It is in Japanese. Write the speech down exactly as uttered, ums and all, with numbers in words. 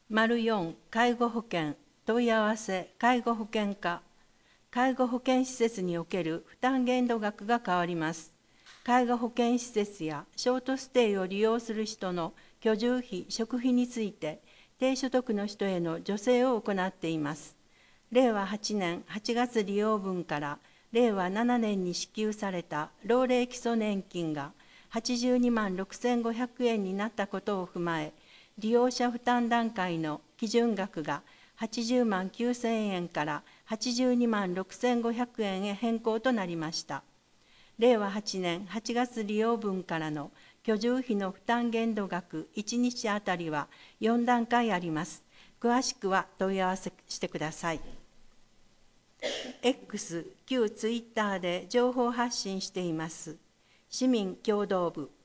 丸よん、介護保険、問い合わせ、介護保険課。介護保険施設における負担限度額が変わります。介護保険施設やショートステイを利用する人の居住費、食費について、低所得の人への助成を行っています。れいわはちねんはちがつ利用分かられいわななねんに支給された老齢基礎年金がはちじゅうにまんろくせんごひゃくえんになったことを踏まえ、利用者負担段階の基準額がはちじゅうまんきゅうせんえんからはちじゅうにまんろくせんごひゃくえんへ変更となりました。れいわはちねんはちがつ利用分からの居住費の負担限度額いちにちあたりはよんだんかいあります。詳しくは問い合わせしてください。X、旧ツイッターで情報発信しています。市民共同部